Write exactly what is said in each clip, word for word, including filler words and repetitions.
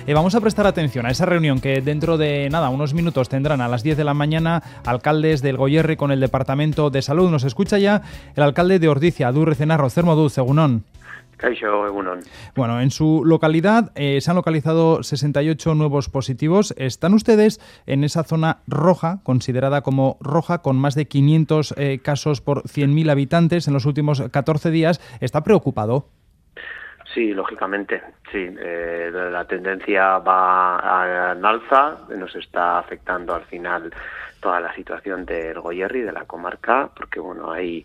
Eh, vamos a prestar atención a esa reunión que dentro de nada, unos minutos tendrán a las diez de la mañana alcaldes del Goierri con el Departamento de Salud. Nos escucha ya el alcalde de Ordizia, Adu Recenarro. Zermoduz, egunon. Kaixo, egunon. Bueno, en su localidad eh, se han localizado sesenta y ocho nuevos positivos. ¿Están ustedes en esa zona roja, considerada como roja, con más de quinientos eh, casos por cien mil habitantes en los últimos catorce días? ¿Está preocupado? Sí, lógicamente, sí. Eh, la tendencia va en alza, nos está afectando al final toda la situación del Goierri, de la comarca, porque bueno, hay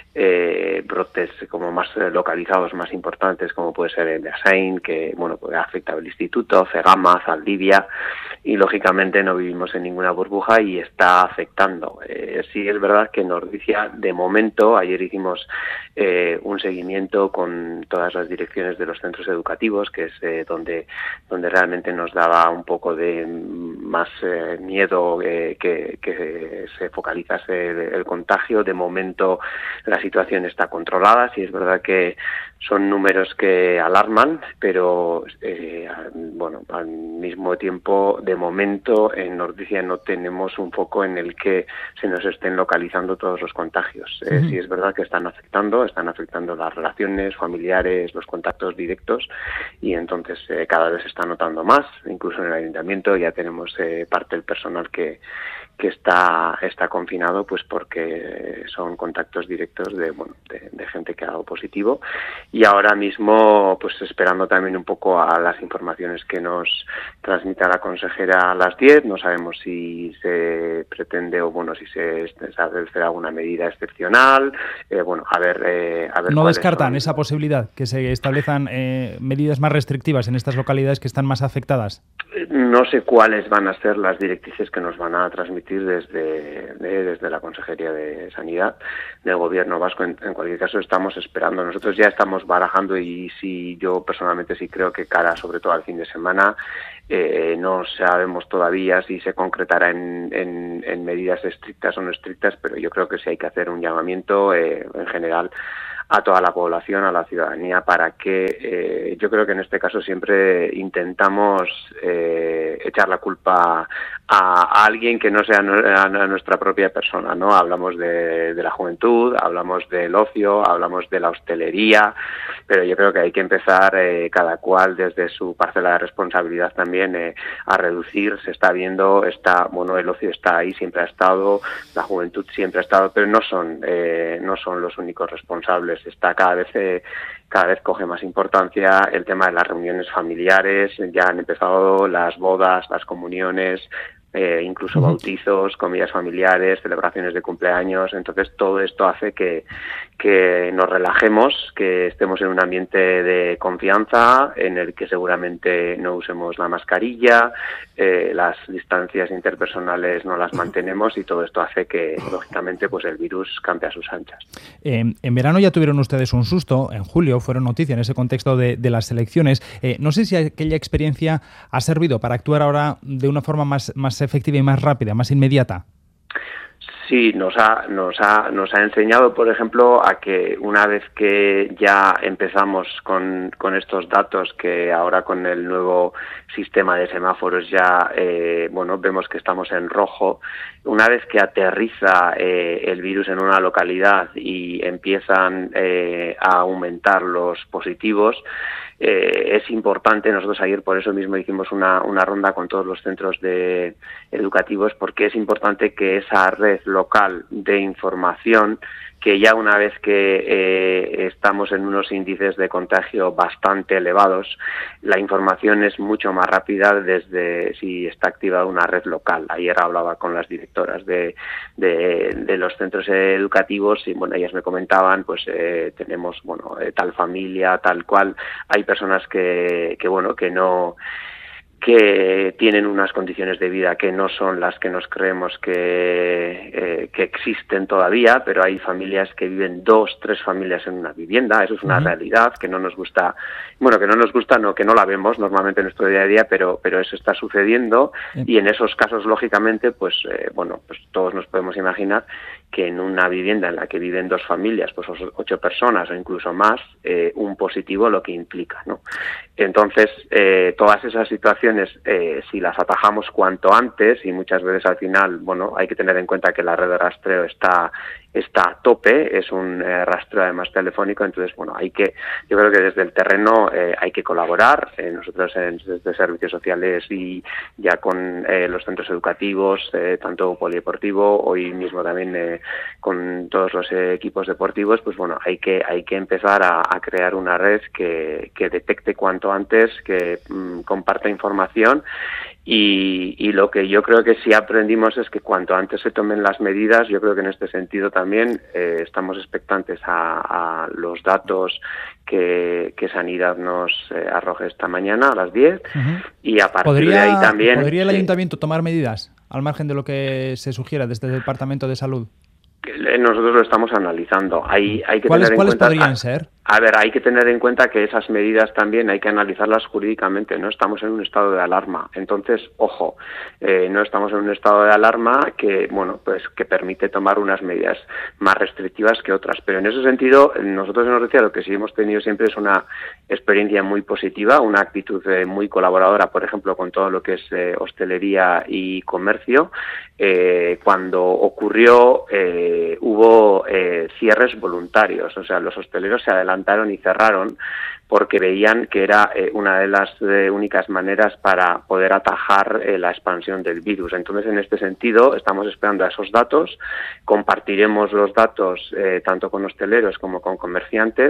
eh, brotes como más localizados, más importantes, como puede ser el de Asain, que bueno, pues afecta al instituto, Cegama, Zaldivia, y lógicamente no vivimos en ninguna burbuja y está afectando. Eh, sí es verdad que en Ordizia, de momento, ayer hicimos eh, un seguimiento con todas las direcciones de los centros educativos, que es eh, donde donde realmente nos daba un poco de más eh, miedo eh, que, que se focalizase el, el contagio. De momento la situación está controlada, sí es verdad que son números que alarman, pero eh, bueno, al mismo tiempo, de momento en Ordizia no tenemos un foco en el que se nos estén localizando todos los contagios. Eh, uh-huh. Sí es verdad que están afectando, están afectando las relaciones familiares, los contactos directos, y entonces eh, cada vez se está notando más. Incluso en el ayuntamiento ya tenemos eh, parte del personal que que está está confinado, pues porque son contactos directos de bueno de, de gente que ha dado positivo, y ahora mismo pues esperando también un poco a las informaciones que nos transmita la consejera a las diez. No sabemos si se pretende o bueno si se establecerá alguna medida excepcional, eh, bueno a ver eh, a ver no descartan son... esa posibilidad que se establezcan eh, medidas más restrictivas en estas localidades que están más afectadas. No sé cuáles van a ser las directrices que nos van a transmitir desde, de, desde la Consejería de Sanidad del Gobierno vasco. En, en cualquier caso estamos esperando. Nosotros ya estamos barajando, y sí, yo personalmente sí creo que cara sobre todo al fin de semana eh, no sabemos todavía si se concretará en, en, en medidas estrictas o no estrictas, pero yo creo que sí hay que hacer un llamamiento eh, en general a toda la población, a la ciudadanía, para que eh, yo creo que en este caso siempre intentamos eh, echar la culpa a, a alguien que no sea no, a nuestra propia persona, ¿no? Hablamos de, de la juventud, hablamos del ocio, hablamos de la hostelería, pero yo creo que hay que empezar eh, cada cual desde su parcela de responsabilidad también eh, a reducir. Se está viendo, está bueno, el ocio está ahí, siempre ha estado, la juventud siempre ha estado, pero no son eh, no son los únicos responsables. Está cada vez eh, cada vez coge más importancia el tema de las reuniones familiares. Ya han empezado las bodas, las comuniones, eh, incluso uh-huh. bautizos, comidas familiares, celebraciones de cumpleaños. Entonces todo esto hace que, que nos relajemos, que estemos en un ambiente de confianza en el que seguramente no usemos la mascarilla, eh, las distancias interpersonales no las mantenemos, y todo esto hace que lógicamente pues el virus campe a sus anchas. Eh, en verano ya tuvieron ustedes un susto, en julio fueron noticia en ese contexto de, de las elecciones. Eh, no sé si aquella experiencia ha servido para actuar ahora de una forma más, más efectiva y más rápida, más inmediata. Sí, nos ha, nos ha, nos ha enseñado, por ejemplo, a que una vez que ya empezamos con, con estos datos, que ahora con el nuevo sistema de semáforos ya, eh, bueno, vemos que estamos en rojo. Una vez que aterriza eh, el virus en una localidad y empiezan eh, a aumentar los positivos, Eh, es importante. Nosotros ayer por eso mismo hicimos una, una ronda con todos los centros de educativos, porque es importante que esa red local de información, que ya una vez que eh, estamos en unos índices de contagio bastante elevados, la información es mucho más rápida desde si está activada una red local. Ayer hablaba con las directoras de, de, de los centros educativos y bueno, ellas me comentaban, pues eh, tenemos bueno eh, tal familia, tal cual. Hay personas que, que bueno que no que tienen unas condiciones de vida que no son las que nos creemos que, eh, que existen todavía, pero hay familias que viven dos, tres familias en una vivienda. Eso es una uh-huh. realidad que no nos gusta, bueno, que no nos gusta, no, que no la vemos normalmente en nuestro día a día, pero, pero eso está sucediendo, uh-huh. y en esos casos, lógicamente, pues, eh, bueno, pues todos nos podemos imaginar que en una vivienda en la que viven dos familias, pues ocho personas o incluso más, eh, un positivo lo que implica, ¿no? Entonces, eh, todas esas situaciones, eh, si las atajamos cuanto antes, y muchas veces al final, bueno, hay que tener en cuenta que la red de rastreo está está a tope, es un eh, rastreo además telefónico, entonces, bueno, hay que, yo creo que desde el terreno eh, hay que colaborar, eh, nosotros en, desde servicios sociales y ya con eh, los centros educativos, eh, tanto polideportivo, hoy mismo también eh, con todos los eh, equipos deportivos, pues bueno, hay que hay que empezar a, a crear una red que, que detecte cuanto antes, que mmm, comparta información. Y, y lo que yo creo que sí aprendimos es que cuanto antes se tomen las medidas, yo creo que en este sentido también eh, estamos expectantes a, a los datos que, que Sanidad nos eh, arroje esta mañana a las diez, uh-huh. Y a partir ¿Podría, de ahí también... ¿Podría el sí. Ayuntamiento tomar medidas al margen de lo que se sugiera desde el Departamento de Salud? Nosotros lo estamos analizando. Hay, hay que ¿Cuáles, tener en ¿cuáles cuenta, podrían a, ser? A ver, hay que tener en cuenta que esas medidas también hay que analizarlas jurídicamente. No estamos en un estado de alarma. Entonces, ojo, eh, no estamos en un estado de alarma que, bueno, pues que permite tomar unas medidas más restrictivas que otras. Pero en ese sentido, nosotros en Orrecia lo que sí hemos tenido siempre es una experiencia muy positiva, una actitud eh, muy colaboradora, por ejemplo, con todo lo que es eh, hostelería y comercio. Eh, cuando ocurrió, eh, hubo eh, cierres voluntarios, o sea, los hosteleros se adelantaron y cerraron porque veían que era eh, una de las eh, únicas maneras para poder atajar eh, la expansión del virus. Entonces, en este sentido, estamos esperando a esos datos, compartiremos los datos eh, tanto con hosteleros como con comerciantes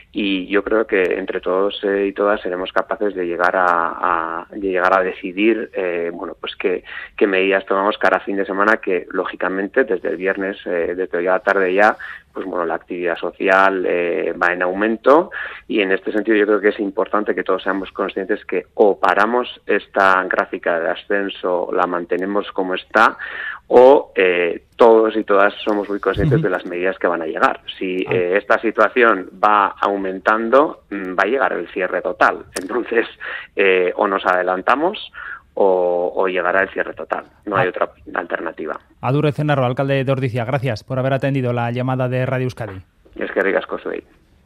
y yo creo que entre todos eh, y todas seremos capaces de llegar a, a de llegar a decidir, eh, bueno, pues qué, qué medidas tomamos cara a fin de semana, que lógicamente desde el viernes, eh, desde la tarde ya, pues bueno, la actividad social eh, va en aumento y en este sentido yo creo que es importante que todos seamos conscientes que o paramos esta gráfica de ascenso, la mantenemos como está, o eh, todos y todas somos muy conscientes uh-huh. de las medidas que van a llegar. Si ah. eh, esta situación va aumentando, va a llegar el cierre total. Entonces, eh, o nos adelantamos O, o llegará el cierre total. No hay otra alternativa. Adur Ezenarro, alcalde de Ordizia, gracias por haber atendido la llamada de Radio Euskadi. Es que ricasco soy.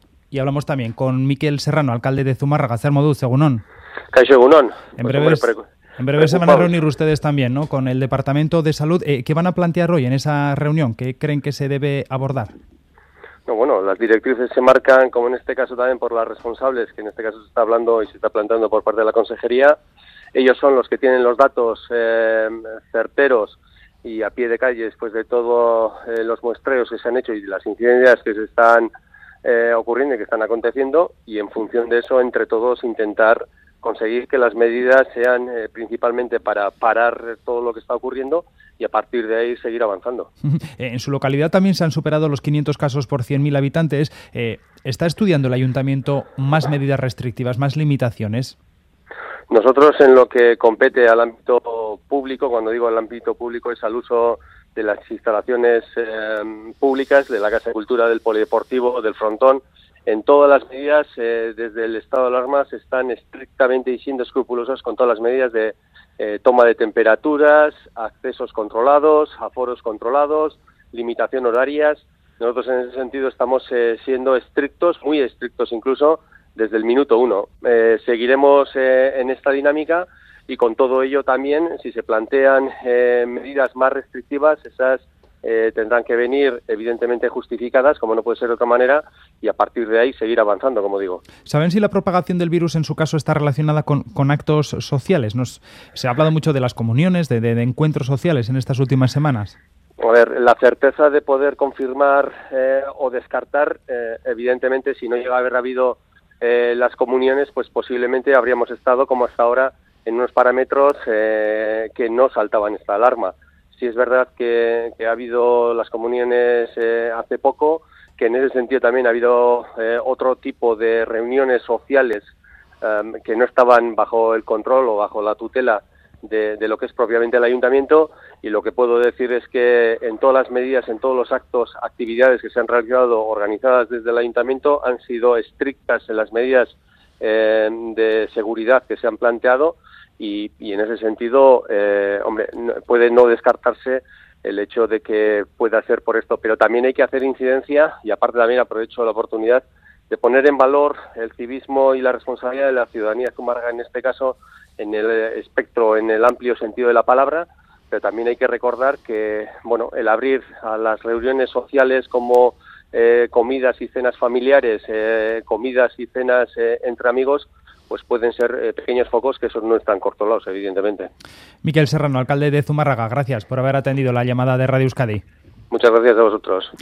Y hablamos también con Mikel Serrano, alcalde de Zumárraga. Zer moduz, egunon. Kaixo, egunon. En breves, en breves se van a reunir ustedes también, ¿no?, con el Departamento de Salud. Eh, ¿Qué van a plantear hoy en esa reunión? ¿Qué creen que se debe abordar? No, bueno, las directrices se marcan, como en este caso también por las responsables, que en este caso se está hablando y se está planteando por parte de la Consejería. Ellos son los que tienen los datos eh, certeros y a pie de calle después de todos eh, los muestreos que se han hecho y las incidencias que se están eh, ocurriendo y que están aconteciendo, y en función de eso, entre todos, intentar conseguir que las medidas sean eh, principalmente para parar todo lo que está ocurriendo y a partir de ahí seguir avanzando. En su localidad también se han superado los quinientos casos por cien mil habitantes. Eh, ¿Está estudiando el Ayuntamiento más medidas restrictivas, más limitaciones? Nosotros, en lo que compete al ámbito público, cuando digo al ámbito público es al uso de las instalaciones eh, públicas, de la Casa de Cultura, del Polideportivo, del Frontón, en todas las medidas, eh, desde el estado de alarma, se están estrictamente y siendo escrupulosos con todas las medidas de eh, toma de temperaturas, accesos controlados, aforos controlados, limitación horarias. Nosotros en ese sentido estamos eh, siendo estrictos, muy estrictos incluso, desde el minuto uno. Eh, seguiremos eh, en esta dinámica y con todo ello también, si se plantean eh, medidas más restrictivas, esas eh, tendrán que venir evidentemente justificadas, como no puede ser de otra manera, y a partir de ahí seguir avanzando, como digo. ¿Saben si la propagación del virus en su caso está relacionada con, con actos sociales? Nos, se ha hablado mucho de las comuniones, de, de, de encuentros sociales en estas últimas semanas. A ver, la certeza de poder confirmar eh, o descartar, eh, evidentemente, si no llega a haber habido Eh, las comuniones, pues posiblemente habríamos estado, como hasta ahora, en unos parámetros eh, que no saltaban esta alarma. Sí es verdad que, que ha habido las comuniones eh, hace poco, que en ese sentido también ha habido eh, otro tipo de reuniones sociales um, que no estaban bajo el control o bajo la tutela de, de lo que es propiamente el ayuntamiento, y lo que puedo decir es que en todas las medidas, en todos los actos, actividades que se han realizado organizadas desde el ayuntamiento han sido estrictas en las medidas eh, de seguridad que se han planteado y, y en ese sentido, eh, hombre, puede no descartarse el hecho de que pueda ser por esto, pero también hay que hacer incidencia, y aparte también aprovecho la oportunidad de poner en valor el civismo y la responsabilidad de la ciudadanía zumarraga, en este caso, en el espectro, en el amplio sentido de la palabra, pero también hay que recordar que, bueno, el abrir a las reuniones sociales como eh, comidas y cenas familiares, eh, comidas y cenas eh, entre amigos, pues pueden ser eh, pequeños focos que esos no están controlados, evidentemente. Miquel Serrano, alcalde de Zumárraga, gracias por haber atendido la llamada de Radio Euskadi. Muchas gracias a vosotros.